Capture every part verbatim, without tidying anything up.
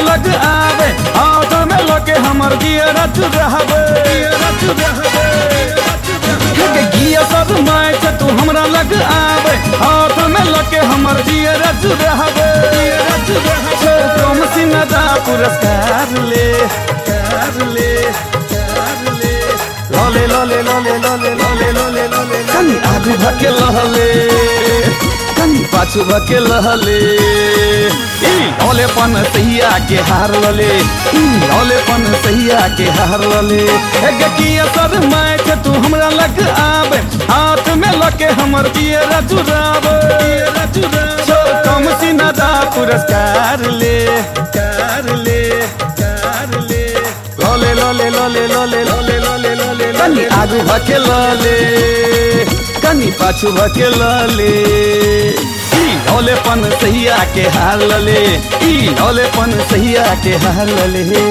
लग आवे हाथ में लगे हमर जियरा चुरावे गिया शरमाए छे तू हमरा लग आवे हाथ में लगे हमर जियरा चुरावे कम सिनदा पुरस्कार ले कर ले लले लले लले लले लले लले लले कनी आगू भके लहले कनी पाछू भके लहले ई ललेपन सहिया के हार लले ई ललेपन सहिया के हार लले ए गकिया शरमाए छे तू हमरा लग आवे हाथ में लके हमर जियरा चुरावे छो कम सिनदा पुरस्कार ले कर ले कर ले लले लले लले लले लले लले लले कनी आगू भके लले कनी पाछू भके लले ई ललेपन सहिया के हार लले ई ललेपन सहिया के हार लले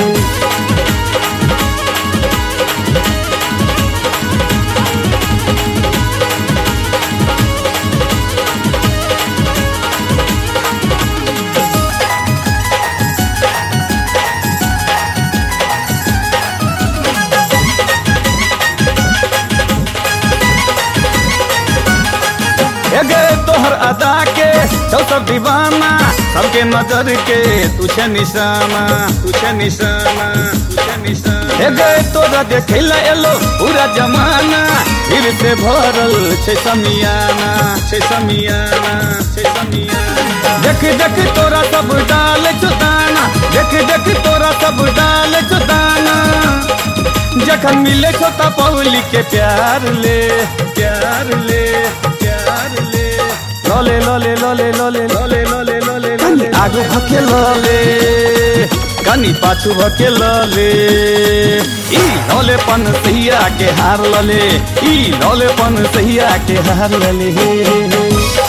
तोहर अदा के सब दीवाना सबके नजर के तुझे निशाना तुझे निशाना तुझे निशाना हे गए तोरा देखैला एलो पूरा जमाना फिर से भरल छे समियाना छे समियाना छे समियाना देख देख तोरा सब डाल चुदाना देख देख तोरा सब डाल चुदाना जखन मिले छोटा पौली के प्यार ले प्यार ले प्यार ले लले लले लले लले लले लले लले कनी आगू भके लले कनी पाछू भके लले ई ललेपन सहिया के हार लले ई ललेपन सहिया के हार लले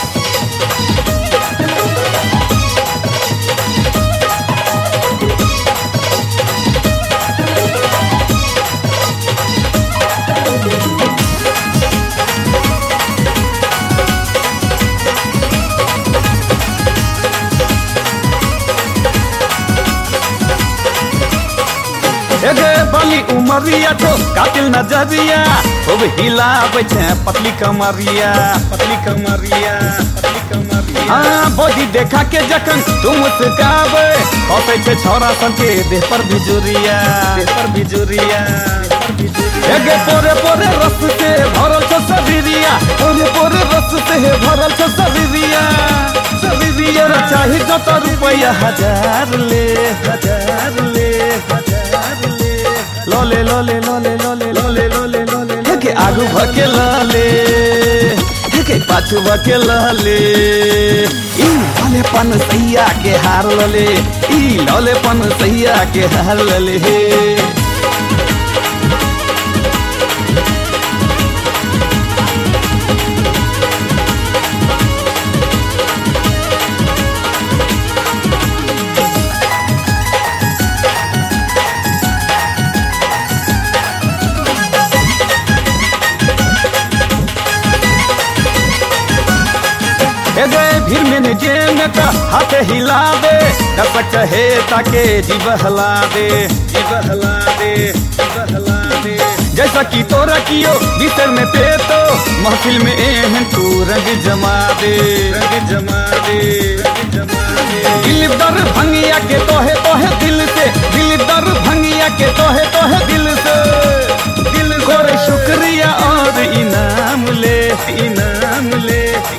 एगे बली उमरिया तो कातिल नजरिया खूब हिलावे छे पतली कमरिया पतली कमरिया पतली कमरिया हां बॉडी देखा के जखन तू मुस्कावे खसे छे छोरा सन के देह पर बिजुरिया देह पर बिजुरिया एगे पोरे पोरे रस से भरल छ शरीरिया पोरे पोरे रस से भरल छ शरीरिया शरीरिया चाहे जत रुपया हजार ले हजार ले लले लले लले लले लले लले लले हेके आगू भके लले हेके पाछू भके लले ई ललेपन सहिया के हार लले ई ललेपन सहिया के हार लले भीड़ में जेन का हाथ हिला दे कसक चाहे ताके जी बहला दे जी बहला दे जी बहला दे जैसा कि तोरा कियो बिस्तर में पे तो महफिल में एहन तू रंग जमा दे रंग जमा दे रंग जमा दे दिल दर भंगिया के तोहे तोहे दिल से दिल दर भंगिया के तोहे तोहे दिल से दिल करे शुक्रिया और इनाम ले इनाम ले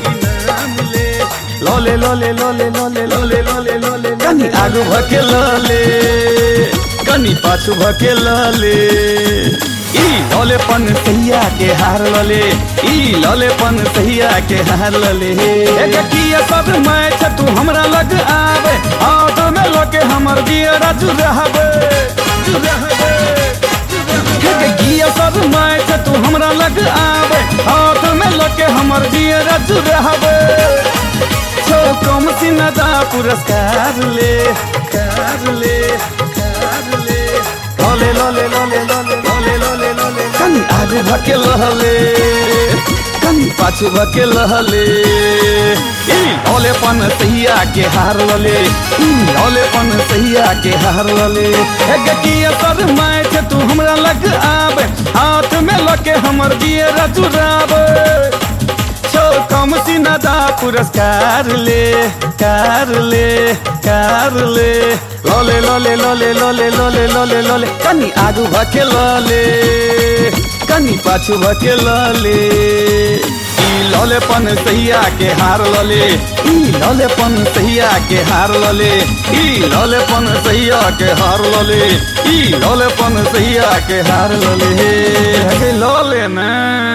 लले लले लले लले लले लले लले कनी आगू भके लले कनी पाछू भके लले ई ललेपन सहिया के हार लले ई ललेपन सहिया के हार लले ए गकिया शरमाए छे तू हमरा लग आवे हाथ में लके हमर जियरा चुरावे चुरावे हे गकिया शरमाए छे तू हमरा लग आवे हाथ में लके हमर जियरा चुरावे कम सिनदा पुरस्कार ले कर ले कर ले लले लले लले लले लले लले लले कनी आगू भके लले कनी पाछू भके लहले ई लौलेपन सहिया के हार लले ई लौलेपन सहिया के हार लले हे गकी असर मैं थे तू हमरा लग आवे हाथ में लके हमर दिए रचुरावे छो कम सीनादा पुरस्कार ले कार ले कार ले लले लले लले लले लले लले लले कनी आगू भके लले कनी पाछू भके लले ई ललेपन सहिया के हार लले ई ललेपन सहिया के हार लले ई ललेपन सहिया के हार लले ई ललेपन सहिया के हार लले हे लले ना।